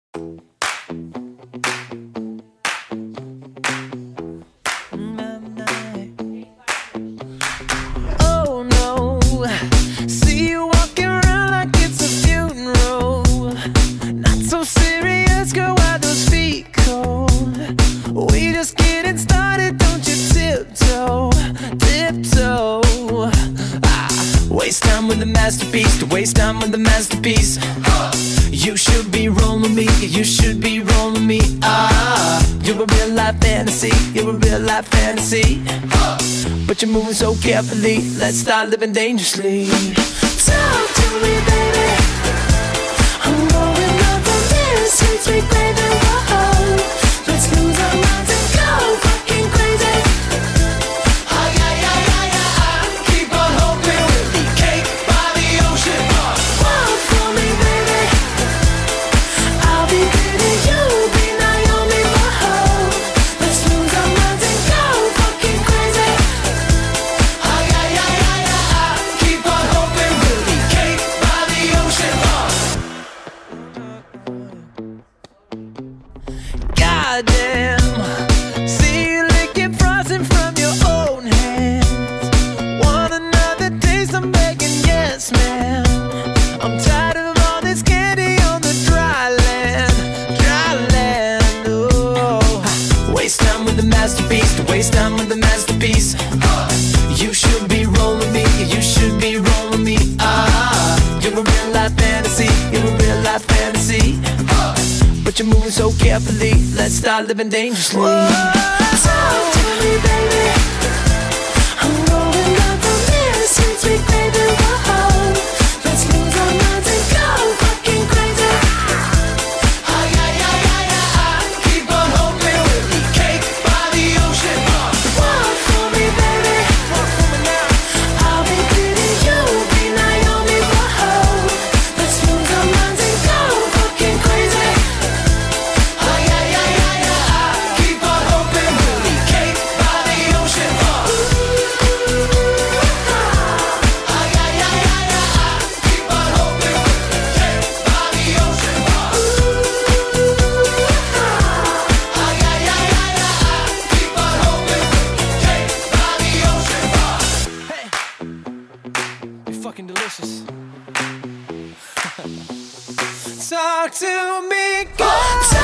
Oh no, see you walking around like it's a funeral. Not so serious, girl, why those feet cold? We just getting started, don't you tiptoe, tiptoe. Waste time with the masterpiece, to waste time with the masterpiece. You should be rolling me, you should be rolling me. You're a real life fantasy, you're a real life fantasy. But you're moving so carefully, let's start living dangerously. Talk to me, baby. I'm going up on this sweet, sweet baby. Whoa, let's lose our minds and go fucking crazy. Ay, ay, ay, ay, ay, keep on hoping we'll be cake by the ocean. Walk for me, baby. I'll be pretty, you'll be Naomi. Whoa, let's lose our minds and go fucking crazy. Ay, ay, ay, ay, ay, keep on hoping we'll be cake by the ocean. Goddamn, see you licking frosting from your own hands. Want another taste? I'm begging, yes, ma'am. I'm tired of all this candy on the dry land, dry land. Oh, waste time with the masterpiece, to waste time with the masterpiece. You should be rolling me, you should be rolling me. You're a real life fantasy, you're a real life fantasy. But you're moving so carefully, let's start living dangerously. Talk to me, baby. I'm going up on this sweet, sweet baby. Whoa, let's lose our minds and go fucking crazy. Ay, ay, ay, ay, ay, keep on hoping we'll be cake by the ocean. Walk for me, baby. I'll be pretty, you'll be Naomi. Whoa, let's lose our minds and go fucking crazy. Ay, ay, ay, ay, ay, keep on hoping we'll be cake by the ocean. Ay, ay, ay, ay, ay, keep on hoping we'll be cake by the ocean. Ay, ay, ay, ay, ay, keep on hoping we'll be cake by the ocean. Hey, you're fucking delicious. Talk to me, girl.